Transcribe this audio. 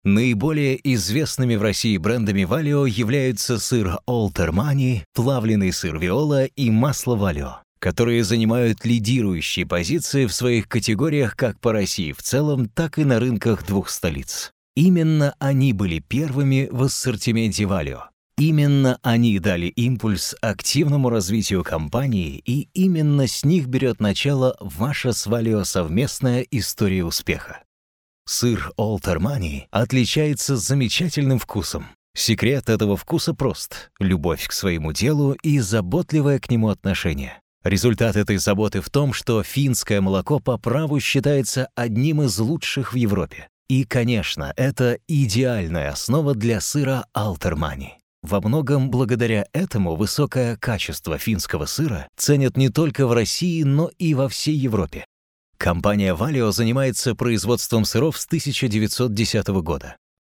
Наиболее известными в России брендами Валио являются сыр Олд Армани, плавленый сыр Виола и масло Валио, которые занимают лидирующие позиции в своих категориях как по России в целом, так и на рынках двух столиц. Именно они были первыми в ассортименте Валио. Именно они дали импульс активному развитию компании, и именно с них берет начало ваша с Валио совместная история успеха. Сыр Олд Армани отличается замечательным вкусом. Секрет этого вкуса прост: любовь к своему делу и заботливое к нему отношение. Результат этой заботы в том, что финское молоко по праву считается одним из лучших в Европе. И, конечно, это идеальная основа для сыра Олд Армани. Во многом благодаря этому высокое качество финского сыра ценят не только в России, но и во всей Европе. Компания Валио занимается производством сыров с 1910 года.